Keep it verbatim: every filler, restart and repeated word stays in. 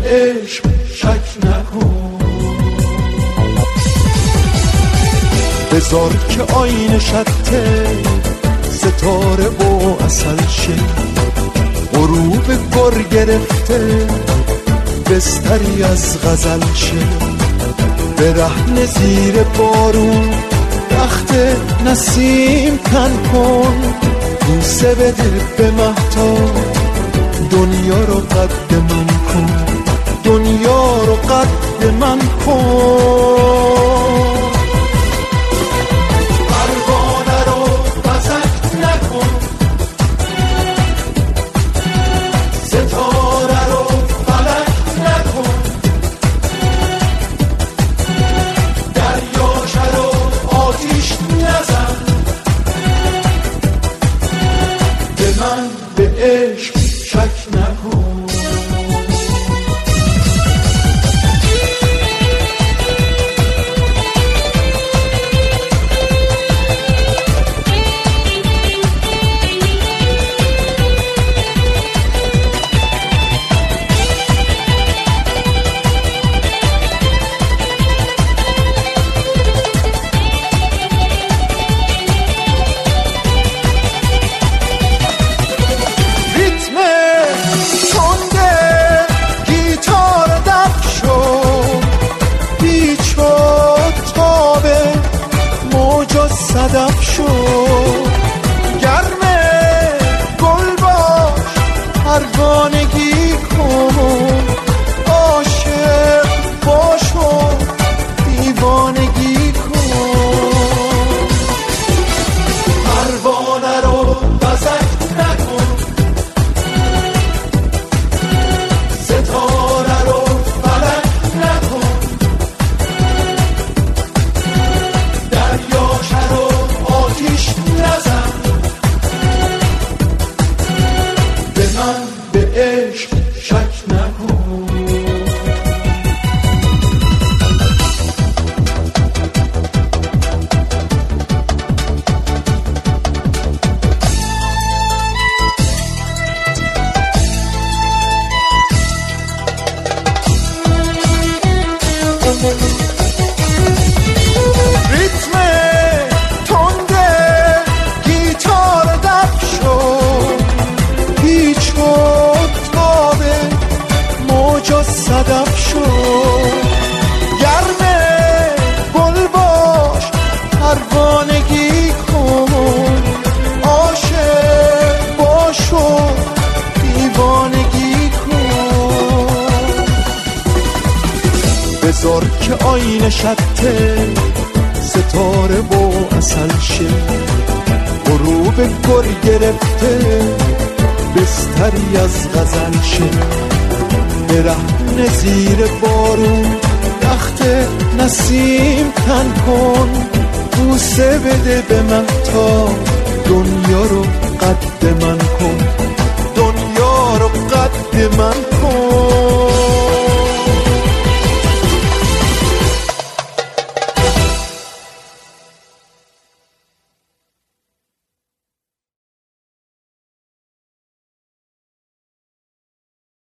عشق شک نکن. بذار که آینه شته ستاره و اصل شه، غروب گر گرفته بستری از غزل شه. برهنه زیر بارون رخت نسیم تن کن، بوسه بده به مهتاب دنیا رو قد من کن، دنیا رو قد من کن. پروانه رو بزک نکن، ستاره رو فلک نکن، دریاشه رو آتیش نزن. به من به عشق شک نکن. صدف شو گرمه گل باش، پروانگی کن، عاشق باش و دیوانگی کن. پروانه رو بزک نکن، ستاره رو فلک نکن، دریاشه رو آتیش نزن. به من به عشق شک نکن. صدف شو گرمه گل باش، پروانگی کن، عاشق باش و دیوانگی کن. بذار که آینه شته ستاره و اصل شه، غروب گر گرفته بستری از غزل شه. برهنه زیر بارون رخت نسیم تن کن، بوسه بده به مهتاب دنیا رو قد من کن، دنیا رو قد من کن.